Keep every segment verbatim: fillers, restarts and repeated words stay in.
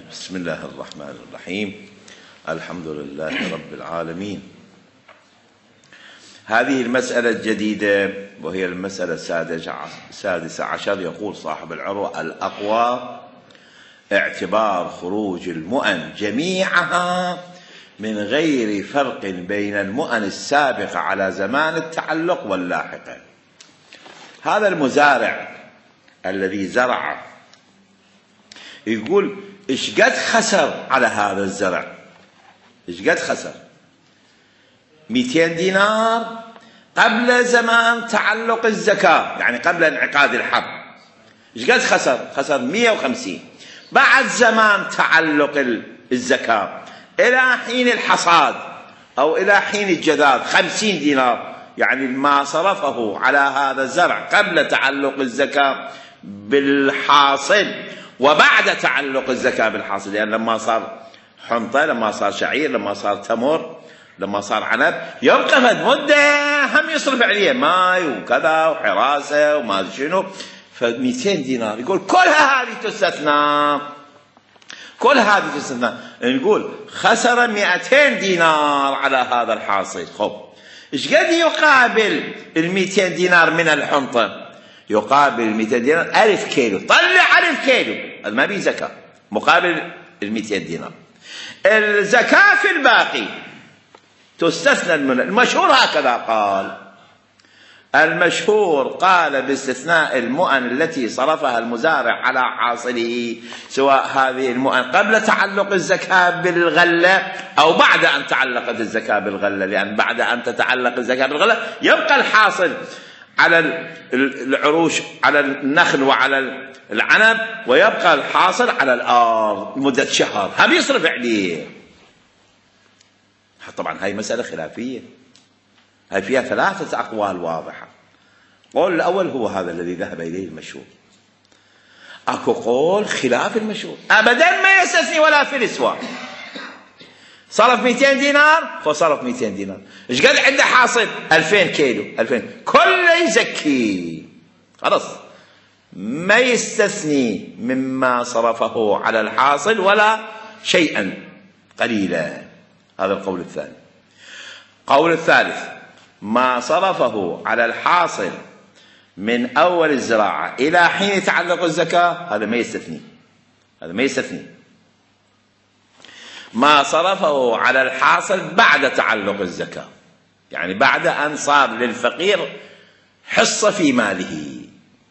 بسم الله الرحمن الرحيم. الحمد لله رب العالمين. هذه المسألة الجديدة وهي المسألة السادسة عشر. يقول صاحب العروة: الأقوى اعتبار خروج المؤن جميعها من غير فرق بين المؤن السابقة على زمان التعلق واللاحقة. هذا المزارع الذي زرع يقول إيش قد خسر على هذا الزرع؟ إيش قد خسر؟ مئتين دينار قبل زمان تعلق الزكاة، يعني قبل انعقاد الحب. إيش قد خسر؟ خسر مئة وخمسين. بعد زمان تعلق الزكاة إلى حين الحصاد أو إلى حين الجذاذ خمسين دينار، يعني ما صرفه على هذا الزرع قبل تعلق الزكاة بالحاصل وبعد تعلق الزكاة بالحاصل، يعني لما صار حنطة، لما صار شعير، لما صار تمر، لما صار عنب، يبقى فد مدة هم يصرف عليه ماي وكذا وحراسة وما شنو، فمئتين دينار. يقول كلها هذه تستثنى، كل هذه تستثنى. نقول خسر مئتين دينار على هذا الحاصل. خب ايش قد يقابل المئتين دينار من الحنطة؟ يقابل المئتين دينار ألف كيلو. طلع ألف كيلو، هذا ما بيه زكاة مقابل المئتين دينار. الزكاة في الباقي تستثنى من المشهور. هكذا قال المشهور، قال باستثناء المؤن التي صرفها المزارع على حاصله، سواء هذه المؤن قبل تعلق الزكاة بالغلة أو بعد أن تعلقت الزكاة بالغلة، لأن بعد أن تتعلق الزكاة بالغلة يبقى الحاصل على العروش، على النخل وعلى العنب، ويبقى الحاصل على الأرض مدة شهر، هم يصرف عليه. طبعا هاي مسألة خلافية، هاي فيها ثلاثة أقوال واضحة. قول الأول هو هذا الذي ذهب إليه المشهور. أكو قول خلاف المشهور، أبدا ما يستثني ولا في الإسواء. صرف مئتين دينار فصرف مئتين دينار. إيش قد عنده حاصل؟ ألفين كيلو، ألفين كله يزكي، خلاص ما يستثني مما صرفه على الحاصل ولا شيئا قليلا. هذا القول الثاني. قول الثالث: ما صرفه على الحاصل من أول الزراعة إلى حين تعلق الزكاة، هذا ما يستثني، هذا ما يستثني. ما صرفه على الحاصل بعد تعلق الزكاة، يعني بعد أن صار للفقير حصة في ماله.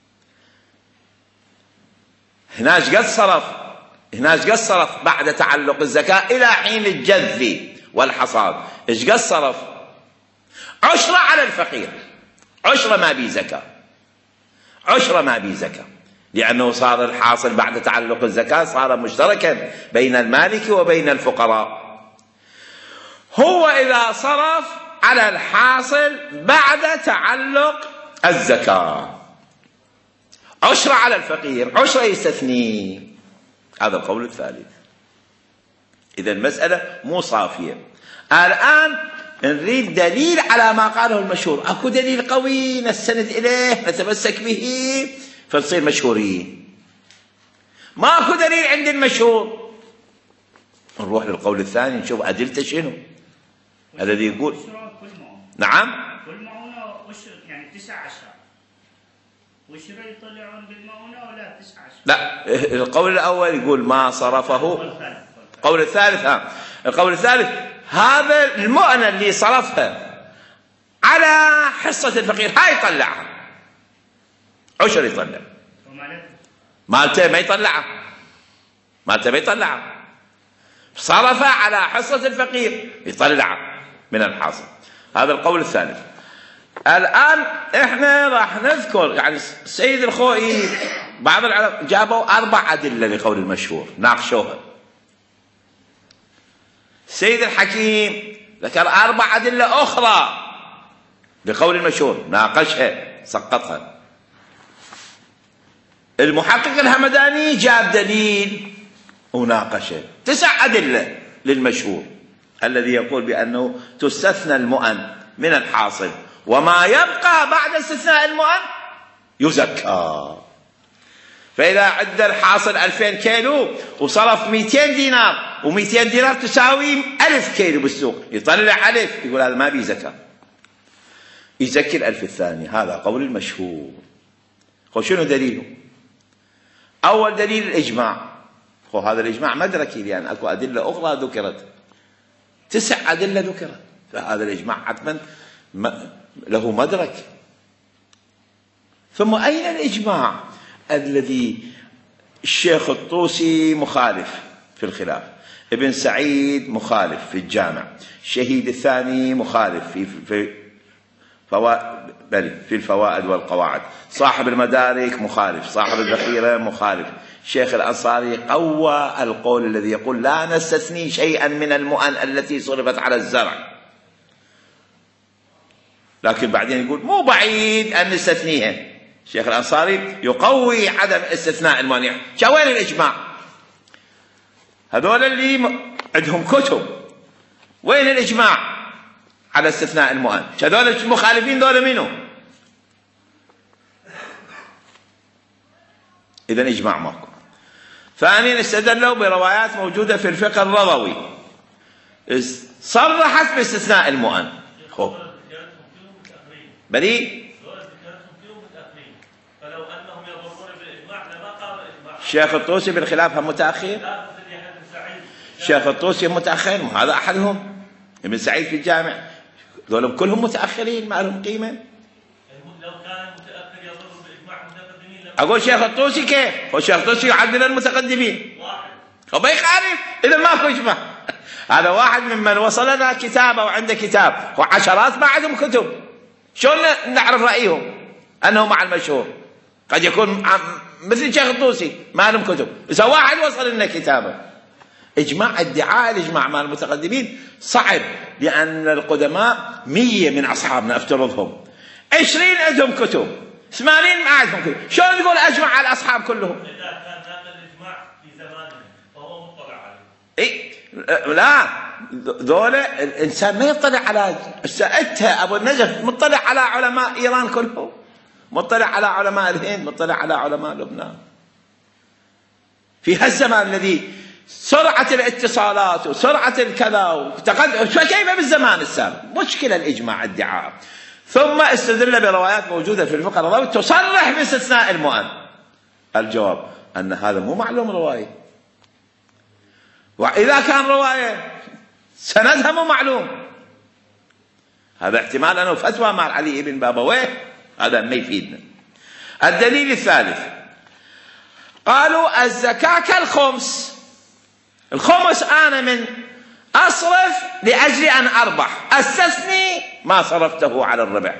هناش قد صرف، هناش قد صرف بعد تعلق الزكاة إلى حين الجذب والحصاد. إيش قد صرف؟ عشرة على الفقير، عشرة ما بي زكاة، عشرة ما بي زكاة، لأنه صار الحاصل بعد تعلق الزكاة صار مشتركا بين المالك وبين الفقراء. هو إذا صرف على الحاصل بعد تعلق الزكاة عشرة على الفقير، عشرة يستثني. هذا القول الثالث. إذا المسألة مو صافية. الآن نريد دليل على ما قاله المشهور. أكو دليل قوي نستند إليه نتمسك به فنصير مشهورين. ما أكو دليل عند المشهور، نروح للقول الثاني نشوف أدلته شنو. الذي يقول نعم كل معونة يعني تسعة عشر، وشرا يطلعون بالمعونة ولا تسعة عشر؟ لا، القول الأول يقول ما صرفه. القول الثالث ها القول الثالث هذا المؤنة اللي صرفها على حصة الفقير هاي يطلعها، عشر يطلع، مالته ما يطلعها، مالته ما يطلعها، صرفها على حصة الفقير يطلعها من الحاصل. هذا القول الثالث. الآن احنا راح نذكر، يعني السيد الخوئي بعض العلماء جابوا أربع أدلة لقول المشهور ناقشوها. السيد الحكيم ذكر أربع أدلة أخرى لقول المشهور ناقشها سقطها. المحقق الهمداني جاب دليل وناقشه. تسع أدلة للمشهور الذي يقول بأنه تستثنى المؤن من الحاصل، وما يبقى بعد استثناء المؤن يزكى. فإذا عد الحاصل ألفين كيلو وصرف مئتين دينار، ومئتين دينار تساوي ألف كيلو بالسوق، يطلع ألف، يقول هذا ما بي زكاة، يزكي الألف الثاني. هذا قول المشهور. خو شنو دليله؟ أول دليل الإجماع. خو هذا الإجماع مدركي، لأن أكو أدلة أخرى ذكرت، تسع أدلة ذكرت، فهذا الإجماع حتما له مدرك. ثم أين الإجماع الذي الشيخ الطوسي مخالف في الخلاف، ابن سعيد مخالف في الجامع، الشهيد الثاني مخالف في في فوائد في الفوائد والقواعد، صاحب المدارك مخالف، صاحب الذخيرة مخالف، الشيخ الأنصاري قوى القول الذي يقول لا نستثني شيئا من المؤن التي صرفت على الزرع، لكن بعدين يقول مو بعيد أن نستثنيها. الشيخ الأنصاري يقوي عدم استثناء المانع. وين الإجماع؟ هذول اللي عندهم كتب، وين الإجماع على استثناء المؤن؟ هذول المخالفين دول منو؟ إذن إجماع ماكو. ثانيا استدلوا بروايات موجودة في الفقه الرضوي صرحت باستثناء المؤن. خب بلي فلو انهم يضرون بالاجماع لما قام الاجماع. الشيخ الطوسي بالخلاف هم متاخر. الشيخ الطوسي متاخر، هذا احدهم. ابن سعيد في الجامع، ذولهم كلهم متاخرين ما لهم قيمه. لو كان متاخر يضر بالاجماع المتقدمين لما اقول شيخ الطوسي كيف؟ هو الشيخ الطوسي يعدل المتقدمين. واحد. هو ما يخالف، اذا ماكو اجماع. هذا واحد ممن وصلنا كتابه وعنده كتاب، وعشرات ما عندهم كتب. شلون نعرف رايهم انه مع المشهور؟ قد يكون مثل الشيخ الطوسي ما لهم كتب، اذا واحد وصل لنا كتابه. اجماع ادعاء الاجماع مع المتقدمين صعب، لان القدماء مية من اصحابنا افترضهم، عشرين عندهم كتب، ثمانين ما عندهم كتب، شلون تقول اجمع على الاصحاب كلهم؟ اذا كان ناقل الاجماع في زمانه فهو مطلع عليه. اي لا، ذولا الانسان ما يطلع على سألتها ابو النجف مطلع على علماء ايران كلهم، مطلع على علماء الهند، مطلع على علماء لبنان. في هالزمان الذي سرعة الاتصالات وسرعة الكذا وتقدم، فكيف بالزمان السابق؟ مشكلة الإجماع ادعاء. ثم استدل بروايات موجودة في الفقه الرضوي تصرح باستثناء المؤن. الجواب أن هذا مو معلوم رواية، وإذا كان رواية سندها مو معلوم. هذا احتمال أنه فتوى مع علي بن بابويه، هذا ما يفيدنا. الدليل الثالث، قالوا الزكاة كالخمس. الخمس أنا من أصرف لأجل أن أربح، أستثني ما صرفته على الربح.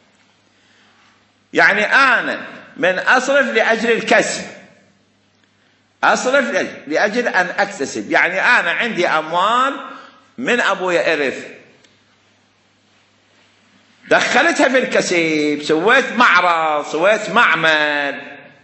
يعني أنا من أصرف لأجل الكسب، أصرف لأجل أن أكتسب. يعني أنا عندي أموال من أبويا إرث، دخلتها في الكسب، سويت معرض، سويت معمل،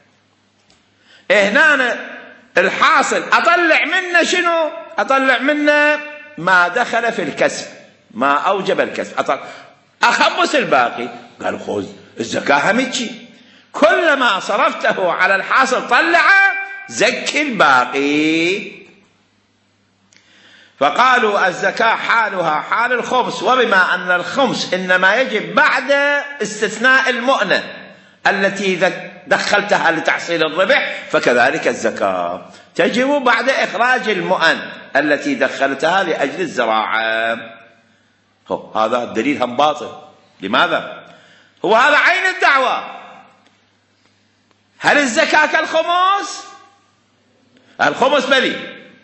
هنا الحاصل أطلع منه شنو؟ أطلع منه ما دخل في الكسب، ما أوجب الكسب، أطلع أخبص الباقي. قال خذ الزكاة همتشي، كل ما صرفته على الحاصل طلعه، زكي الباقي. فقالوا الزكاة حالها حال الخمس، وبما أن الخمس إنما يجب بعد استثناء المؤنة التي دخلتها لتحصيل الربح، فكذلك الزكاة تجب بعد إخراج المؤن التي دخلتها لأجل الزراعة. هو هذا الدليل هم باطل. لماذا؟ هو هذا عين الدعوة. هل الزكاة كالخمس؟ الخمس بلي،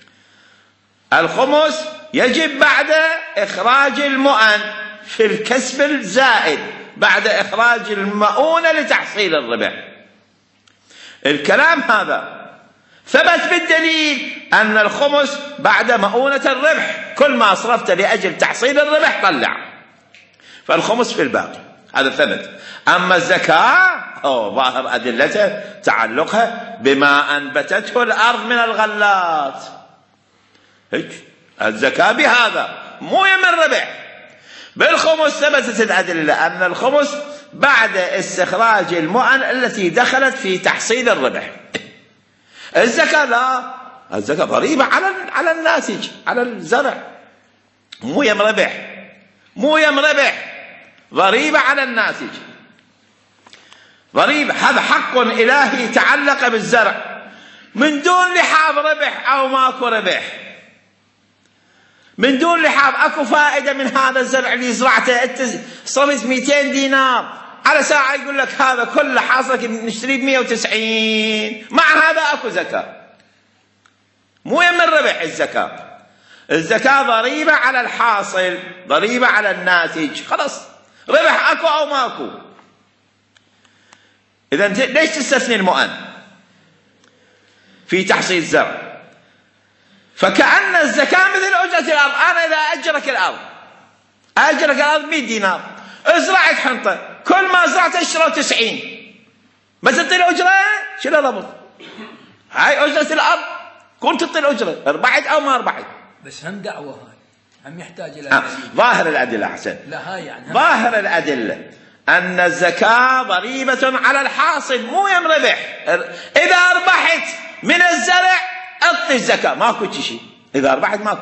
الخمس يجب بعد إخراج المؤن في الكسب الزائد، بعد إخراج المؤونة لتحصيل الربح. الكلام هذا ثبت بالدليل أن الخمس بعد مؤونة الربح، كل ما أصرفت لأجل تحصيل الربح طلع، فالخمس في الباقي، هذا ثبت. أما الزكاة أو ظاهر أدلته تعلقها بما أنبتته الأرض من الغلات، هيك الزكاة بهذا مو من ربح. بالخمس ثبتت الأدلة أن الخمس بعد استخراج المؤن التي دخلت في تحصيل الربح. الزكاة لا، الزكاة ضريبة على على الناتج، على الزرع، مو يم ربح، مو يم ربح، ضريبة على الناتج، ضريبة. هذا حق إلهي تعلق بالزرع من دون لحاظ ربح أو ماكو ربح، من دون لحاظ اكو فائدة من هذا الزرع اللي زرعته. انت صرفت مئتين دينار على ساعة يقول لك هذا كله حاصلك نشتريه ب مئة وتسعين، مع هذا اكو زكاة، مو يم الربح الزكاة. الزكاة ضريبة على الحاصل، ضريبة على الناتج، خلاص ربح اكو او ماكو. اذا ليش تستثني المؤن في تحصيل زرع؟ فكأن الزكاة مثل أجرة الأرض. أنا إذا أجرك الأرض، أجرك الأرض مئة دينار، زرعت حنطة، كل ما زرعت اشتروا تسعين، بس تعطي الأجرة شنو ربط؟ هاي أجرة الأرض، كنت تعطي الأجرة، ربحت أو ما ربحت؟ بس هم دعوة هاي، هم يحتاج إلى آه. ظاهر الأدلة أحسن. لا هاي يعني ظاهر الأدلة أن الزكاة ضريبة على الحاصل، مو يم ربح. إذا ربحت من الزرع اعطي الزكاة، ماكو شيء. إذا ربحت ماكو.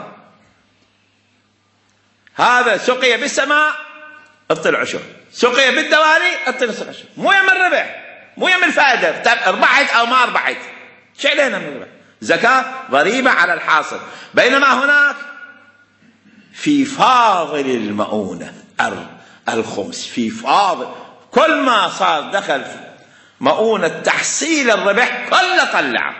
هذا سقي بالسماء اعطي العشر، سقي بالدوالي اعطي نصف العشر، مو يم الربح، مو يم الفائدة، ربحت أو ما ربحت، شو علينا من الربح؟ زكاة ضريبة على الحاصل. بينما هناك في فاضل المؤونة الخمس، في فاضل كل ما صار دخل مؤونة تحصيل الربح كله طلع.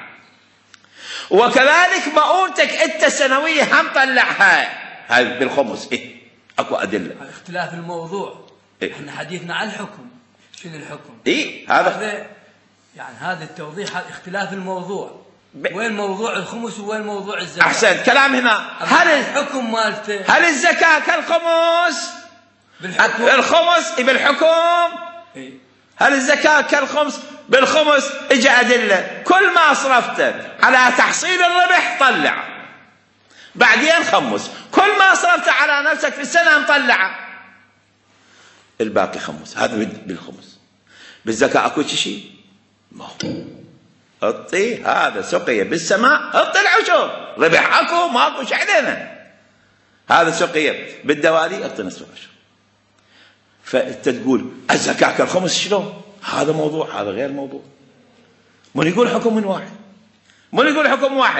وكذلك مؤونتك انت سنوية هم طلعها، هاي بالخمس. إيه؟ اكو ادله. اختلاف الموضوع. إيه؟ احنا حديثنا عن الحكم. شنو الحكم؟ اي هذا هذا يعني هذا التوضيح، اختلاف الموضوع. ب... وين موضوع الخمس وين موضوع الزكاة؟ احسن كلام هنا. هل الحكم مالته، هل الزكاة كالخمس؟ بالحكم. الخمس بالحكم. إيه؟ هل الزكاة كالخمس؟ بالخمس اجى أدلة، كل ما صرفته على تحصيل الربح طلع، بعدين خمس، كل ما صرفته على نفسك في السنة مطلعه، الباقي خمس. هذا بالخمس. بالزكاة اكو شيء؟ ما هو. اعطي هذا سقي بالسماء اعطي العشر، ربح اكو ماكو شيء علينا. هذا سقي بالدوالي اعطي نصف العشر. فانت تقول الزكاة كالخمس شلون؟ هذا موضوع، هذا غير موضوع. من يقول حكم من واحد، من يقول حكم واحد.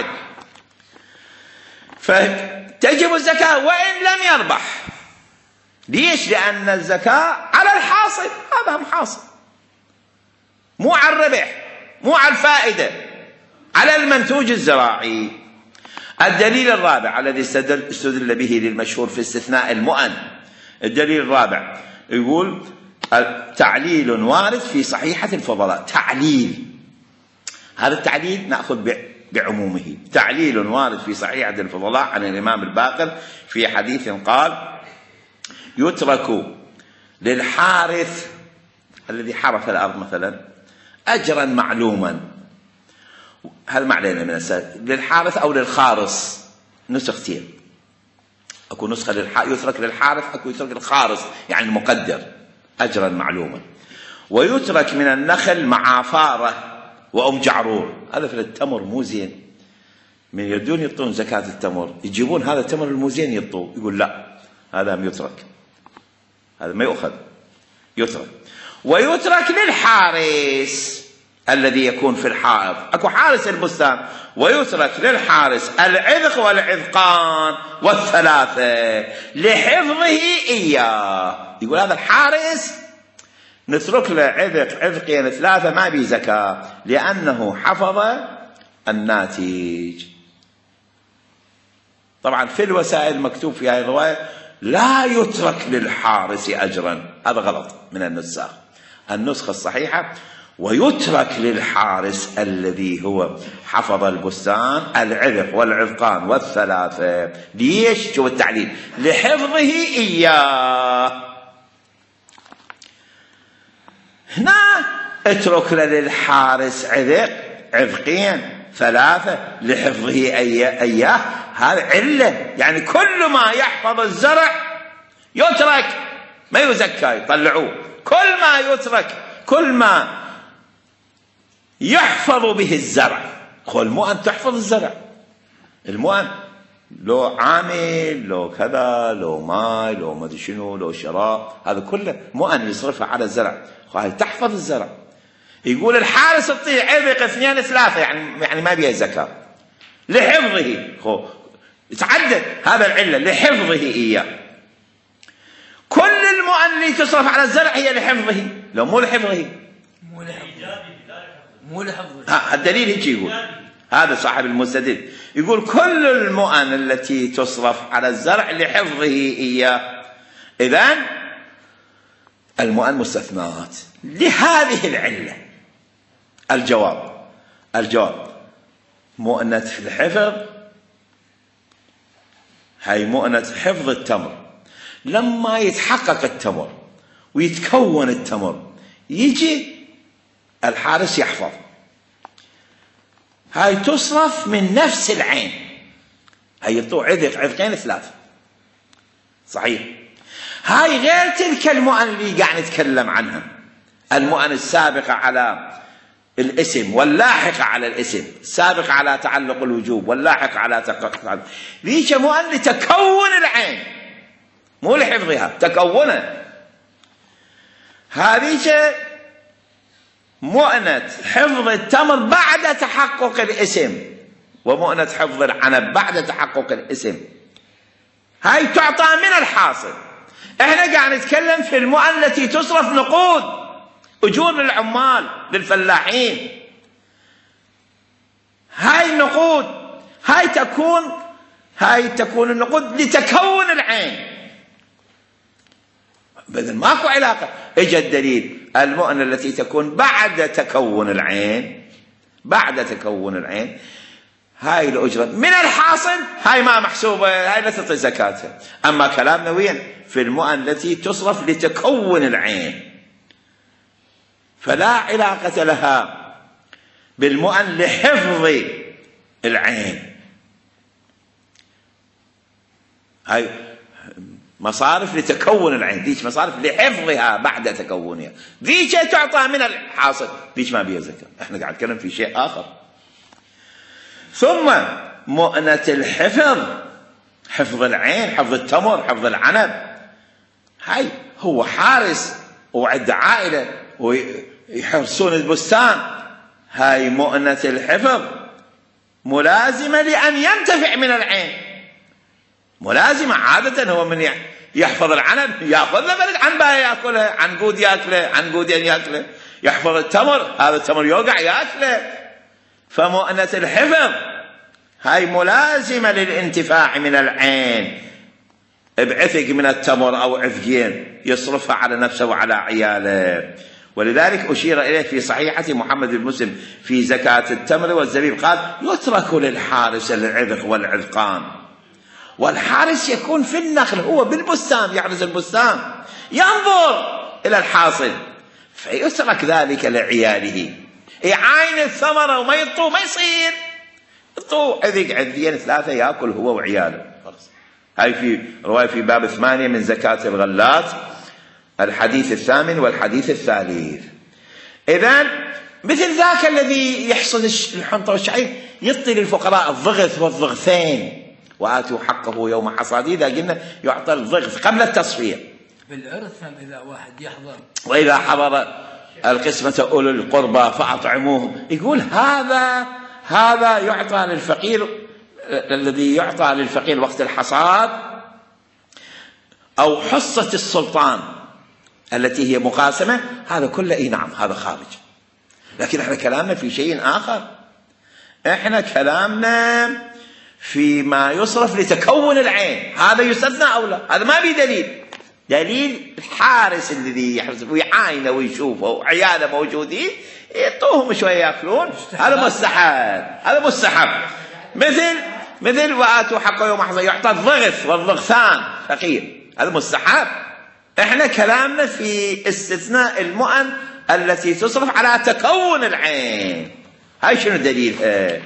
فتجب الزكاة وإن لم يربح. ليش؟ لأن الزكاة على الحاصل، هذا هم حاصل، مو على الربح، مو على الفائدة، على المنتوج الزراعي. الدليل الرابع الذي استدل به للمشهور في استثناء المؤن، الدليل الرابع يقول تعليل وارد في صحيحة الفضلاء. تعليل، هذا التعليل نأخذ بعمومه. تعليل وارد في صحيحة الفضلاء عن الإمام الباقر في حديث قال: يترك للحارث الذي حرث الأرض مثلا أجرا معلوما. هل معلنا من السادة للحارث أو للخارص؟ نسختين، أكو نسخة للح... يترك للحارث، أكو يترك للخارص يعني المقدر أجرا معلوما. ويترك من النخل معافارة وأم جعرور. هذا في التمر مو زين، من يردون يطون زكاة التمر يجيبون هذا التمر المو زين يطوه، يقول لا هذا يترك، هذا ما يؤخذ، يترك. ويترك للحارس الذي يكون في الحائط، أكو حارس البستان، ويترك للحارس العذق والعذقان والثلاثة لحفظه إياه. يقول هذا الحارس نترك له عذق عذقين ثلاثة ما بي زكاة لأنه حفظ الناتج. طبعا في الوسائل مكتوب في هذه الرواية لا يترك للحارس أجرا، هذا غلط من النساخ. النسخة الصحيحة ويترك للحارس الذي هو حفظ البستان العذق والعذقان والثلاثة. ليش؟ شوف التعليل: لحفظه إياه. هنا اترك للحارس عذق عذقين ثلاثة لحفظه إياه، هذا علة، يعني كل ما يحفظ الزرع يترك ما يزكى يطلعوه. كل ما يترك، كل ما يحفظ به الزرع هو المؤن تحفظ الزرع. المؤن لو عامل لو كذا لو ماي لو ما ادري شنو لو شراء، هذا كله مؤن يصرفها على الزرع، هاي تحفظ الزرع. يقول الحارس الطيع عبق اثنين ثلاثه، يعني يعني ما بيها زكاه لحفظه. هو يتعدد هذا العله لحفظه اياه. كل المؤن اللي تصرف على الزرع هي لحفظه، لو مو لحفظه مو لحفظه مو لحفظه. ها الدليل هيك يقول، هذا صاحب المستدل يقول كل المؤن التي تصرف على الزرع لحفظه إياه. إذن المؤن مستثنات لهذه العلة. الجواب الجواب مؤنة الحفظ، هاي مؤنة حفظ التمر. لما يتحقق التمر ويتكون التمر يجي الحارس يحفظ، هاي تصرف من نفس العين. هاي يطوع عذق عذقين ثلاثة صحيح. هاي غير تلك المؤن اللي قاعد نتكلم عنها، المؤن السابقة على الاسم واللاحقة على الاسم، السابقة على تعلق الوجوب واللاحقة على تقلق. ذيك مؤن لتكون العين مو لحفظها، تكونها. هذيك مؤنة حفظ التمر بعد تحقق الاسم، ومؤنة حفظ العنب بعد تحقق الاسم. هاي تعطى من الحاصل. احنا قاعد نتكلم في المؤن التي تصرف نقود، اجور للعمال للفلاحين. هاي النقود هاي تكون هاي تكون النقود لتكون العين. بدل ماكو علاقة. اجى الدليل المؤنة التي تكون بعد تكون العين، بعد تكون العين هاي الأجرة من الحاصل، هاي ما محسوبة، هاي لا تعطي زكاتها. أما كلامنا وين؟ في المؤن التي تصرف لتكون العين، فلا علاقة لها بالمؤن لحفظ العين. هاي مصارف لتكون العين، ذيك مصارف لحفظها بعد تكونها، ذيك تعطى من الحاصل، ذيك ما بيها زكاة. احنا قاعد نتكلم في شيء آخر. ثم مؤنة الحفظ، حفظ العين، حفظ التمر، حفظ العنب. هاي هو حارس وعند عائلة ويحرسون البستان، هاي مؤنة الحفظ ملازمة لأن ينتفع من العين، ملازمة. عادة هو من يحفظ العنب يأخذ له عنباية يأكلها، عنقود يأكله، عنقودين يأكله. يحفظ التمر، هذا التمر يوقع يأكله. فمؤنة الحفظ هاي ملازمة للانتفاع من العين، بعثق من التمر أو عثقين يصرفها على نفسه وعلى عياله. ولذلك أشير إليه في صحيحة محمد بن مسلم في زكاة التمر والزبيب، قال يترك للحارس العذق والعذقان. والحارس يكون في النخل، هو بالبستان يحرس البستان، ينظر إلى الحاصل، فيترك ذلك لعياله. يعاين الثمرة وما يطو، ما يصير يطو عذق عذقين ثلاثة يأكل هو وعياله. هاي في رواية في باب ثمانية من زكاة الغلات، الحديث الثامن والحديث الثالث. إذن مثل ذاك الذي يحصد الحنطة والشعير يعطي للفقراء الضغث والضغثين، وآتوا حقه يوم حصاده. إذا قلنا يعطى الضغث قبل التصفية. بالإرث إذا واحد يحضر، وإذا حضر القسمة أولو القربى فأطعموهم. يقول هذا هذا يعطى للفقير، الذي يعطى للفقير وقت الحصاد، أو حصة السلطان التي هي مقاسمة، هذا كله إيه نعم هذا خارج. لكن احنا كلامنا في شيء آخر، احنا كلامنا فيما يصرف لتكون العين، هذا يستثنى أو لا؟ هذا ما بي دليل. دليل الحارس الذي يحرس ويعاينه ويشوفه وعياله موجودين يعطوهم شوية يأكلون، هذا مستحب، هذا مستحب. مثل مثل وآتوا حقه يوم حصاده، يعطى الضغث والضغثان فقير، هذا مستحب. احنا كلامنا في استثناء المؤن التي تصرف على تكون العين. هاي شنو دليلها؟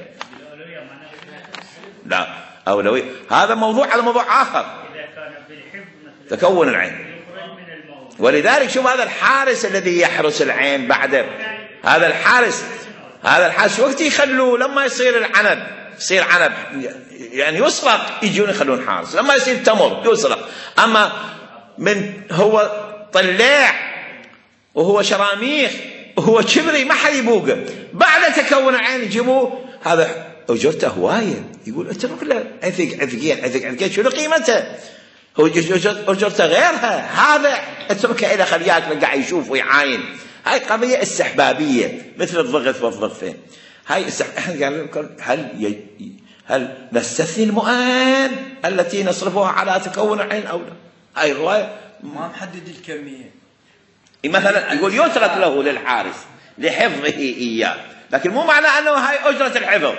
لا أولوية، هذا موضوع على موضوع آخر. تكون العين. ولذلك شوف هذا الحارس الذي يحرس العين بعد، هذا الحارس هذا الحال شو وقت يخلوه؟ لما يصير العنب، يصير عنب يعني يسرق يجون يخلون حارس، لما يصير تمر يسرق. أما من هو طلع وهو شراميخ وهو كبري ما حد يبوقه، بعد تكون عين يجيبوه، هذا أجرته هواية. يقول اترك له عثق عثقين عثق عثقين، شنو قيمته؟ هو أجرته غيرها، هذا اتركه إلى خليه ياكل قاعد يشوف ويعاين. هاي قضية استحبابية مثل الضغط والضغطين. هاي احنا قاعدين هل ي... هل نستثني المؤن التي نصرفها على تكون عين أو لا؟ هاي الرواية ما محدد الكمية. مثلا يقول يترك له للحارس لحفظه إياه، لكن مو معنى أنه هاي أجرة الحفظ.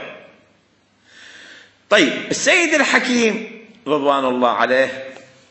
طيب السيد الحكيم رضوان الله عليه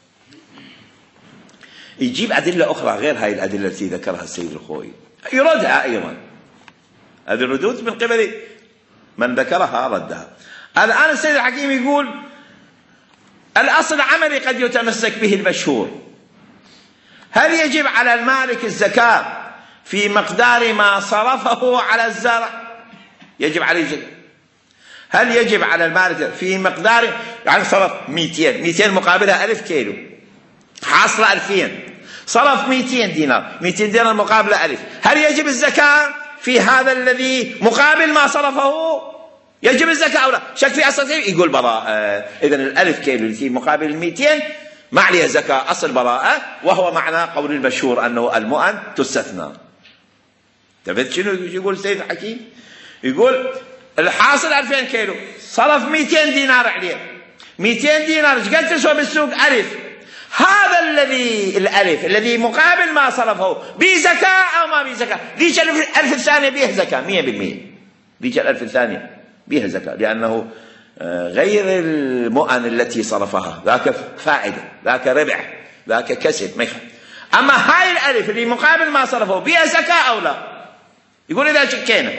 يجيب أدلة أخرى غير هاي الأدلة التي ذكرها السيد الخوئي، يردها أيضا. هذه الردود من قبل من ذكرها ردها. الآن السيد الحكيم يقول الأصل العملي قد يتمسك به المشهور. هل يجب على المالك الزكاة في مقدار ما صرفه على الزرع؟ يجب عليه زكاة. هل يجب على المالك في مقدار، يعني صرف مئتين، مئتين مقابلها ألف كيلو، حاصلة ألفين، صرف مئتين دينار، مئتين دينار مقابلة ألف، هل يجب الزكاة في هذا الذي مقابل ما صرفه؟ يجب الزكاة أو لا؟ شك في أصل يقول براءة. إذن الألف كيلو التي مقابل المئتين ما عليها زكاة، أصل براءة، وهو معنى قول المشهور أنه المؤن تستثنى. تفت شنو يقول السيد الحكيم؟ يقول الحاصل ألفين كيلو، صرف مئتين دينار عليه، مئتين دينار ايش قد تسوى بالسوق؟ ألف. هذا الذي الألف الذي مقابل ما صرفه بزكاة أو ما بزكاة؟ ذيك الألف الثانية بيها زكاة مئة بالمئة، ذيك الألف الثانية بيها زكاة، لأنه غير المؤن التي صرفها، ذاك فائدة، ذاك ربح، ذاك كسب ما يخالف. أما هاي الألف اللي مقابل ما صرفه بيها زكاة أو لا؟ يقول إذا شكينا،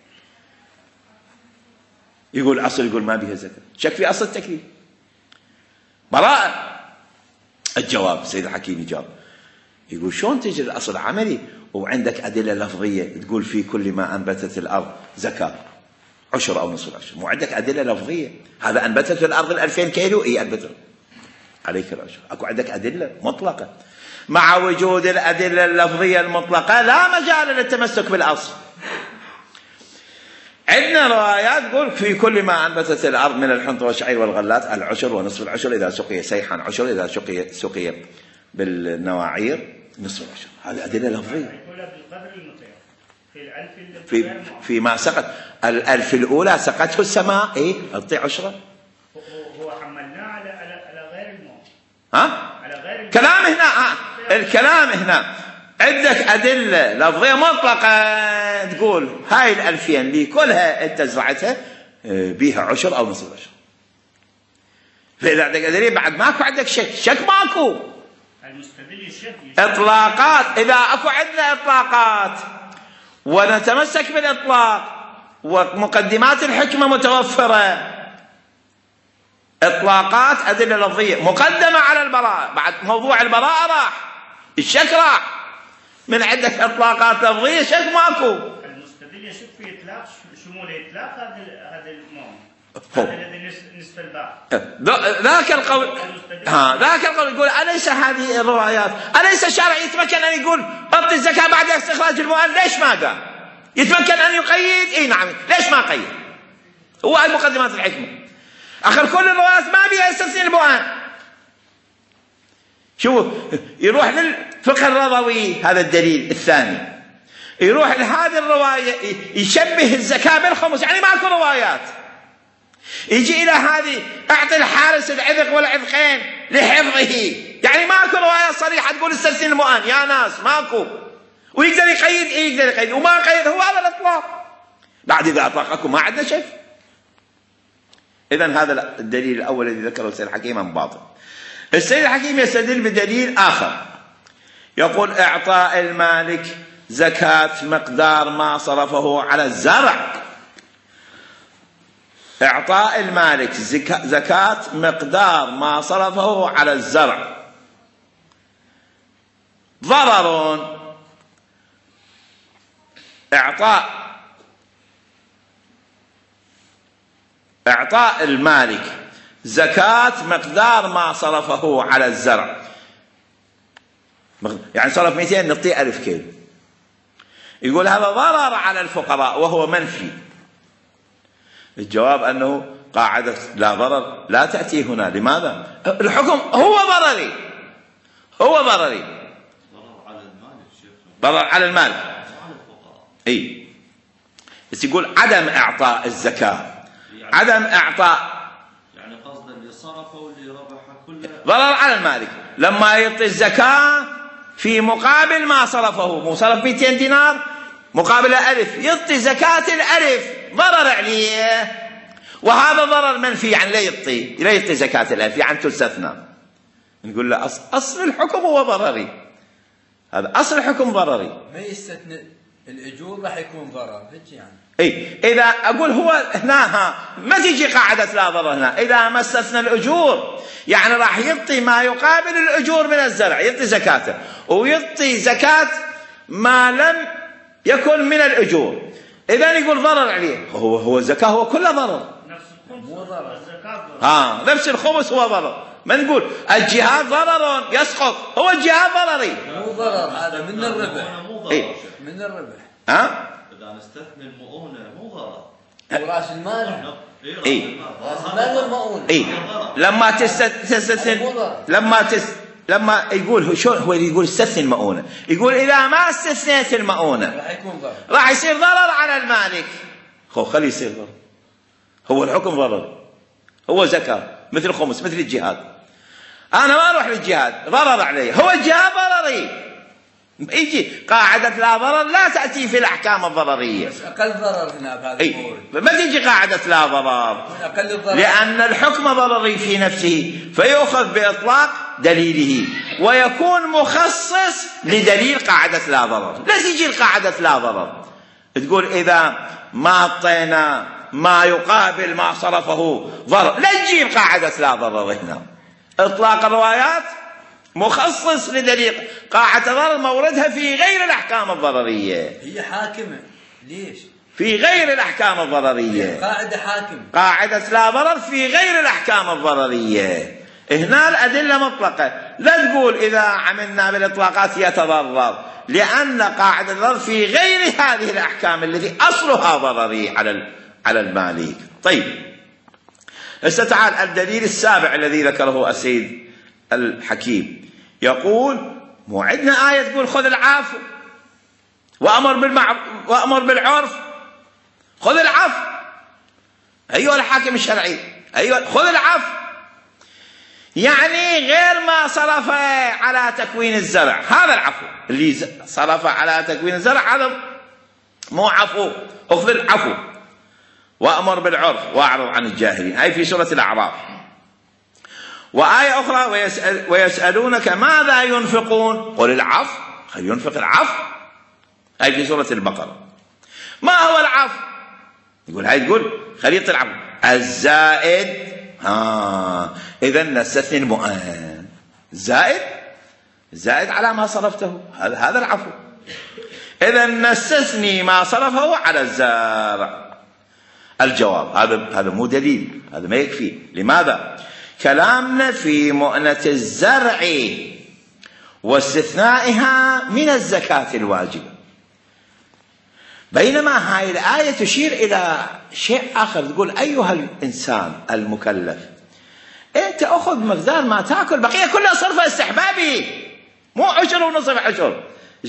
يقول أصل يقول ما بيها زكاة، شك في أصل التكليف. براءة. الجواب السيد الحكيم يجاوب يقول شلون تجي الأصل عملي وعندك أدلة لفظية تقول في كل ما أنبتت الأرض زكاة عشر أو نصف العشر؟ مو عندك أدلة لفظية؟ هذا أنبتت الأرض الألفين كيلو، إيه أنبتت عليك العشر. أكو عندك أدلة مطلقة. مع وجود الأدلة اللفظية المطلقة لا مجال للتمسك بالأصل. عندنا روايات تقول في كل ما أنبتت الأرض من الحنطة والشعير والغلات العشر ونصف العشر، إذا سقي سيحا عشر، إذا سقي سقي بالنواعير نصف العشر. هذه أدلة لفظية. في فيما سقط الألف الأولى سقته السماء، إيه أعطي عشرة. هو حملناه على على غير الموت. ها؟ على غير الموت. كلام هنا، ها الكلام هنا عندك أدلة لفظية مطلقة تقول هاي الألفين اللي كلها أنت زرعتها بيها عشر أو نصف عشر. فإذا عندك أدلة بعد ماكو عندك شك، شك ماكو. المستدل الشك. إطلاقات، إذا أكو عندنا إطلاقات ونتمسك بالإطلاق ومقدمات الحكمة متوفرة، إطلاقات أدلة لفظية مقدمة على البراءة، بعد موضوع البراءة راح، الشك راح، من عندك إطلاقات لفظية شك ماكو. المستدل يشك في إطلاق شمول إطلاق هذا هذا الموضوع، هذا الذي نصف الباب. ذاك القول، ها ذاك القول يقول أليس هذه الروايات، أليس الشارع يتمكن أن يقول أعطي الزكاة بعد استخراج المؤن؟ ليش ما قال؟ يتمكن أن يقيد؟ إيه نعم، ليش ما قيد؟ هو هاي مقدمات الحكمة. آخر كل الروايات ما بيها استثناء المؤن. شو يروح للفقه الرضوي، هذا الدليل الثاني، يروح لهذه الرواية يشبه الزكاة بالخمس، يعني ماكو روايات. يجي إلى هذه أعطي الحارس العذق والعذقين لحفظه، يعني ماكو رواية صريحة تقول استثني المؤن يا ناس، ماكو. ويقدر يقيد، إيه يقدر يقيد، وما قيد هو هذا الإطلاق. بعد إذا أطلقكم ما عندنا شيء. إذن هذا الدليل الأول الذي ذكره السيد الحكيم من باطل. السيد الحكيم يستدل بدليل آخر، يقول إعطاء المالك زكاة مقدار ما صرفه على الزرع. إعطاء المالك زكاة مقدار ما صرفه على الزرع ضرر. إعطاء إعطاء المالك زكاة مقدار ما صرفه على الزرع، يعني صرف مئتين نعطيه ألف كيلو، يقول هذا ضرر على الفقراء وهو منفي. الجواب أنه قاعدة لا ضرر لا تأتي هنا. لماذا؟ الحكم هو ضرري، هو ضرري، ضرر على المال الشيخ، ضرر على المال. على الفقراء. اي بس يقول عدم اعطاء الزكاة، يعني عدم اعطاء، يعني قصد اللي صرفه واللي ربحه كله ضرر على المالك. لما يعطي الزكاة في مقابل ما صرفه، مو صرف مئتين دينار مقابل ألف، يعطي زكاة الألف، ضرر عليه، وهذا ضرر منفي، يعني لا يعطي لا يعطي زكاة الألف، يعني تستثنى. نقول له أصل, أصل الحكم هو ضرري، هذا أصل الحكم ضرري، ما يستثنى الأجور راح يكون ضرر هيك يعني. اي اذا اقول هو هنا ما تجي قاعده لا ضرر هنا، اذا ما استثنى الاجور يعني راح يعطي ما يقابل الاجور من الزرع، يعطي زكاته، ويعطي زكاه ما لم يكن من الاجور، اذا يقول ضرر عليه. هو هو الزكاه هو كله ضرر، نفس الخمس ضرر، الزكاة ضرر. ها نفس الخمس هو ضرر. ما نقول الجهاد ضرر يسقط، هو الجهاد ضرري، مو ضرر، هذا من الربح، إيه؟ من الربح. ها إذا نستثني المؤونة مو ضرر، وراس المال، اي راس المال والمؤونة. اي لما تستثني، لما تس لما يقول شو هو يقول استثني المؤونة، يقول إذا ما استثنيت المؤونة راح يكون ضرر، راح يصير ضرر على المالك. هو خليه يصير ضرر، هو الحكم ضرر، هو زكاة مثل الخمس مثل الجهاد. أنا ما أروح للجهاد ضرر علي، هو الجهاد ضرري. يجي قاعدة لا ضرر لا تأتي في الأحكام الضررية، بس أقل ضرر هنا بهذا أي ما تجي قاعدة لا ضرر، أقل الضرر، لأن الحكم ضرري في نفسه، فيؤخذ بإطلاق دليله ويكون مخصص لدليل قاعدة لا ضرر. لا تجي القاعدة لا ضرر تقول إذا ما أعطينا ما يقابل ما صرفه ضرر، لا تجيب قاعدة لا ضرر هنا. إطلاق الروايات مخصص لدليل قاعدة ضرر موردها في غير الأحكام الضررية، هي حاكمة. ليش؟ في غير الأحكام الضررية، قاعدة حاكم، قاعدة لا ضرر في غير الأحكام الضررية. هنا الأدلة مطلقة، لا تقول إذا عملنا بالإطلاقات يتضرر، لأن قاعدة الضرر في غير هذه الأحكام التي أصلها ضرري على على المالك. طيب هسه تعال الدليل السابع الذي ذكره السيد الحكيم، يقول مو عندنا آية تقول خذ العفو وأمر بالمعروف وأمر بالعرف، خذ العفو أيها الحاكم الشرعي، أيها خذ العفو، يعني غير ما صرف على تكوين الزرع، هذا العفو اللي صرف على تكوين الزرع هذا مو عفو، أخذ العفو وأمر بالعرف وأعرض عن الجاهلين، هاي في سورة الأعراف. وآية أخرى ويسأل ويسألونك ماذا ينفقون قل العفو، خلي ينفق العفو، هاي في سورة البقرة. ما هو العفو؟ يقول هاي تقول خليط العفو الزائد، ها إذا نستثني المؤن زائد، زائد على ما صرفته، هذا هذا العفو. إذا نستثني ما صرفه على الزارع. الجواب هذا هذا مو دليل، هذا ما يكفي. لماذا؟ كلامنا في مؤنة الزرع واستثنائها من الزكاة الواجبة، بينما هاي الآية تشير إلى شيء آخر، تقول أيها الإنسان المكلف أنت أخذ مقدار ما تأكل، بقية كلها صرفها استحبابي، مو عشر ونصف عشر،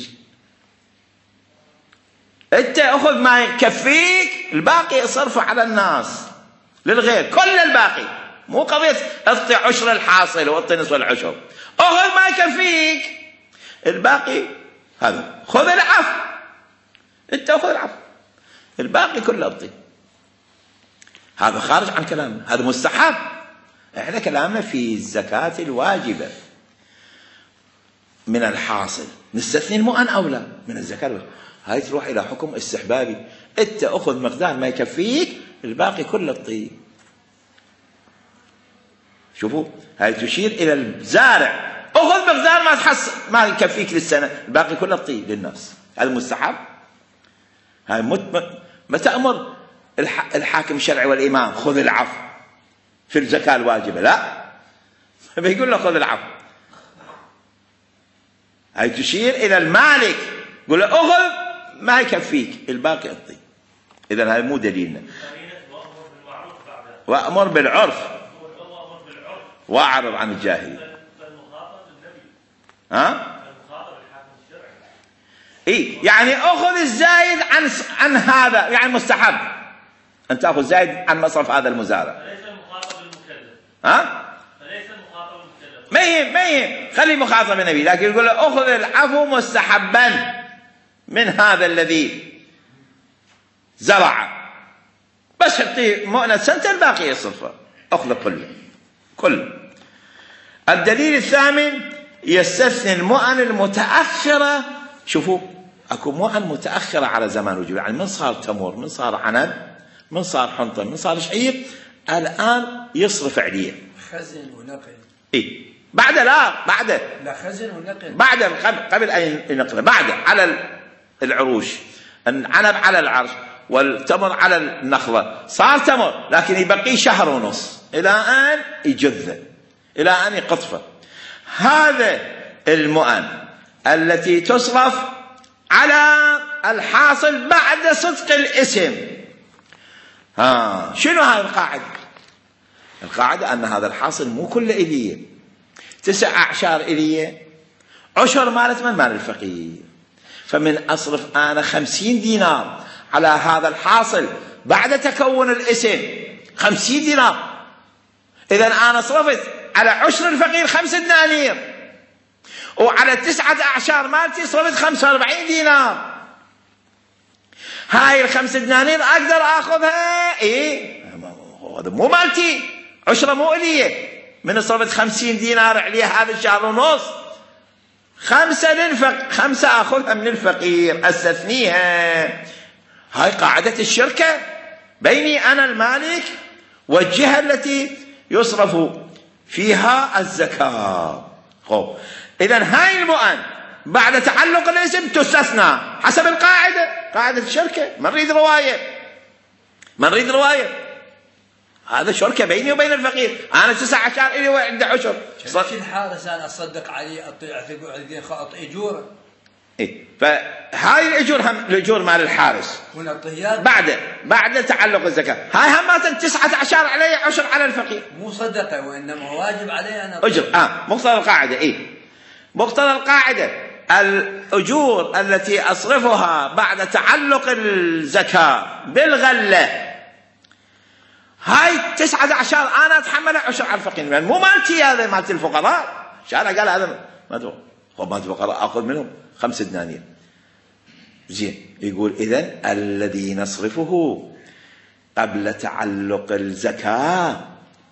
أنت أخذ ما يكفيك، الباقي صرفه على الناس للغير، كل الباقي، مو قضية أعطي عشر الحاصل وأعطي نصف العشر، أخذ ما يكفيك الباقي، هذا خذ العفو، أنت أخذ العفو الباقي كله أعطي. هذا خارج عن كلامنا، هذا مستحب. احنا كلامنا في الزكاة الواجبة من الحاصل، نستثني المؤن أو لا من الزكاة الواجبة. هاي تروح إلى حكم استحبابي، أنت أخذ مقدار ما يكفيك الباقي كله أعطيه. شوفوا هاي تشير إلى الزارع، أخذ مقدار ما تحصل ما يكفيك للسنة، الباقي كله أعطيه للناس، هذا مستحب. هاي مت ما تأمر الحاكم الشرعي والإمام خذ العفو في الزكاة الواجبة، لا، بيقول له خذ العفو. هاي تشير إلى المالك، يقول له أخذ ما يكفيك الباقي أعطي. إذن هاي مو دليلنا. وأمر بالعرف وأعرض عن الجاهلين. ها؟ إيه يعني أخذ الزايد عن عن هذا، يعني مستحب أن تأخذ زايد عن مصرف هذا المزارع. ليس المخاطب المكلف. ها؟ فليس المخاطب المكلف. ما يهم ما يهم خلي مخاطب النبي، لكن يقول له أخذ العفو مستحبا من هذا الذي زرع، بس يعطيه مؤنة سنة الباقي يصرفه، أخذ كله كله. الدليل الثامن يستثني المؤن المتأخرة. شوفوا اكو مؤن متأخرة على زمان وجوب، يعني من صار تمر، من صار عنب، من صار حنطة، من صار شعير، الآن يصرف عليه خزن ونقل. إيه بعد لا بعد لا خزن ونقل بعد قبل أن ينقل بعد على العروش، العنب على العرش والتمر على النخلة، صار تمر لكن يبقي شهر ونص إلى أن يجذ، إلى أن يقطفه. هذا المؤن التي تصرف على الحاصل بعد صدق الاسم. ها شنو هاي القاعدة؟ القاعدة أن هذا الحاصل مو كله إليه، تسع أعشار إليه، عشر مالت من مال الفقير. فمن أصرف أنا خمسين دينار على هذا الحاصل بعد تكون الاسم، خمسين دينار، إذا أنا صرفت على عشر الفقير خمس دنانير، وعلى تسعة أعشار مالتي صرفت خمسة وأربعين دينار. هاي الخمس دنانير أقدر أخذها إيه؟ هذا مو مالتي، عشرة مو إليه، من صرفت خمسين دينار عليه هذا الشهر ونص، خمسة للفقير، خمسة أخذها من الفقير أستثنيها. هاي قاعدة الشركة بيني أنا المالك والجهة التي يصرف فيها الزكاة. خب إذن هاي المؤن بعد تعلق الاسم تستثنى حسب القاعدة، قاعدة الشركة. ما نريد رواية، ما نريد رواية، هذا شركة بيني وبين الفقير، أنا تسع عشر إلي وعنده عشر. شو الحارس أنا أصدق عليه أعطي أعطي أجور. إيه فهاي الأجور هم الأجور مال الحارس بعد بعد تعلق الزكاة، هاي هم تسعة عشر علي عشر على الفقير، مو صدقة وإنما واجب علي أنا أجر. آه مقتضى القاعدة. إيه مقتضى القاعدة الأجور التي أصرفها بعد تعلق الزكاة بالغلة، هاي تسعة عشر أنا أتحملها عشر على الفقير، يعني مو مالتي، هذا مالت الفقراء. شارع قال هذا ما تبغى، خب مالت الفقراء أخذ منهم خمس دنانير. زين يقول إذن الذي نصرفه قبل تعلق الزكاة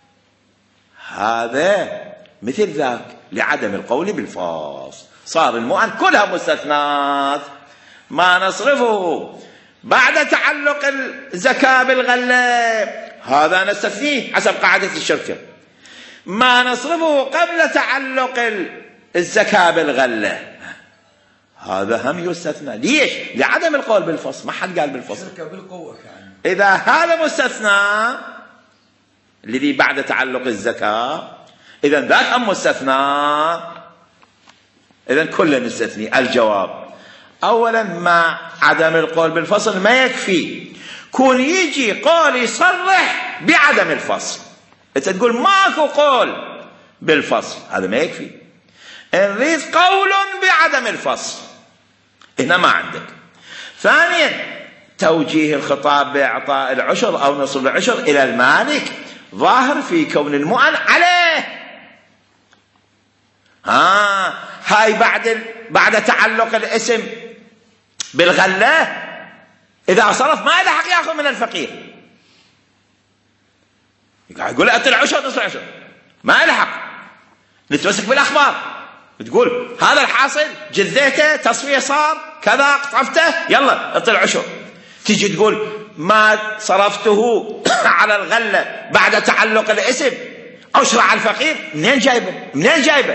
هذا مثل ذاك لعدم القول بالفاصل، صار المؤن كلها مستثنات. ما نصرفه بعد تعلق الزكاة بالغلة هذا نستثنيه حسب قاعدة الشركة، ما نصرفه قبل تعلق الزكاة بالغلة هذا هم يستثنى. ليش؟ لعدم القول بالفصل، ما حد قال بالفصل. شركة بالقوة يعني. إذا هذا مستثنى الذي بعد تعلق الزكاة، إذا ذاك هم مستثنى، إذا كله نستثني. الجواب أولا مع عدم القول بالفصل ما يكفي كون يجي قول يصرح بعدم الفصل، أنت تقول ماكو قول بالفصل، هذا ما يكفي. نريد قول بعدم الفصل، هنا ما عندك. ثانيا توجيه الخطاب بإعطاء العشر أو نصف العشر إلى المالك ظاهر في كون المؤن عليه. ها هاي بعد بعد تعلق الاسم بالغلة، إذا صرف ما له حق يأخذ من الفقير، يقول أعطي العشر نصف العشر، ما له حق. نتمسك بالأخبار، تقول هذا الحاصل جذيته تصفية صار كذا قطفته يلا اعطي العشر. تيجي تقول ما صرفته على الغلة بعد تعلق الاسم عشرة على الفقير، منين جايبه؟ منين جايبه؟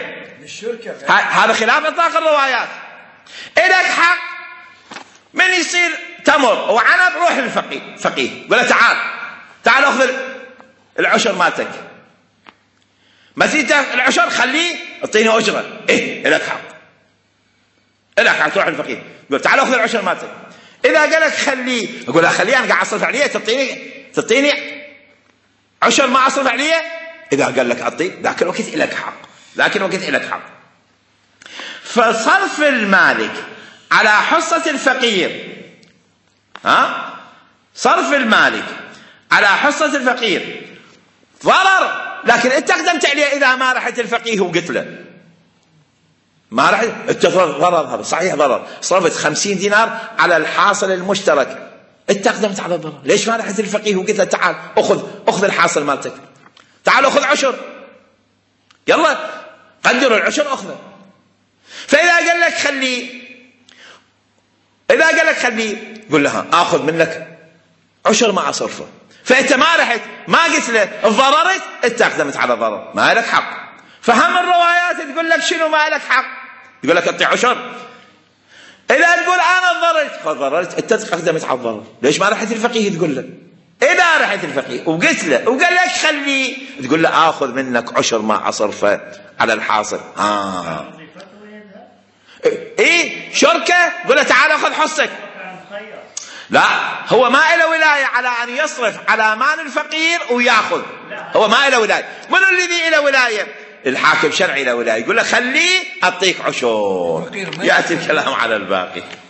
الشركة. هذا خلاف إطلاق الروايات. إلك حق من يصير تمر وعنب، روح للفقيه فقيه قول له تعال تعال اخذ العشر مالتك، ما تريد العشر خليه اعطيني اجره، ايه لك حق لك حق تروح للفقيه قول تعال اخذ العشر مالتك. اذا قال لك خليه اقول له خليه انا قاعد اصرف عليه، تعطيني تعطيني عشر ما اصرف عليه. اذا قال لك اعطي ذاك الوقت لك حق، ذاك الوقت لك حق. فصرف المالك على حصة الفقير، ها صرف المالك على حصة الفقير ضرر، لكن انت قدمت عليه اذا ما رحت الفقيه وقلت له ما رحت انت ضرر، صحيح ضرر، صرفت خمسين دينار على الحاصل المشترك، انت قدمت على الضرر، ليش ما رحت الفقيه وقلت له تعال اخذ اخذ الحاصل مالتك، تعال اخذ عشر، يلا قدروا العشر اخذه. فاذا قال لك خليه اذا قال لك خليه قل له اخذ منك عشر ما اصرفه، فانت ما رحت ما قلت له ضررت، انت اقدمت على ضرر ما لك حق. فهم الروايات تقول لك شنو ما لك حق، يقول لك اعطي عشر. اذا تقول انا ضررت فضررت، انت اقدمت على الضرر، ليش ما رحت الفقيه تقول له؟ اذا رحت الفقيه وقلت له وقال لك خليه تقول له اخذ منك عشر ما اصرفه على الحاصل. اه ايه شركه قل له تعال اخذ حصك، لا هو ما له ولايه على ان يصرف على مال الفقير وياخذ، هو ما له ولايه. من الذي له ولايه؟ الحاكم شرعي له ولايه، يقول له خليه اعطيك عشور، ياتي الكلام على الباقي.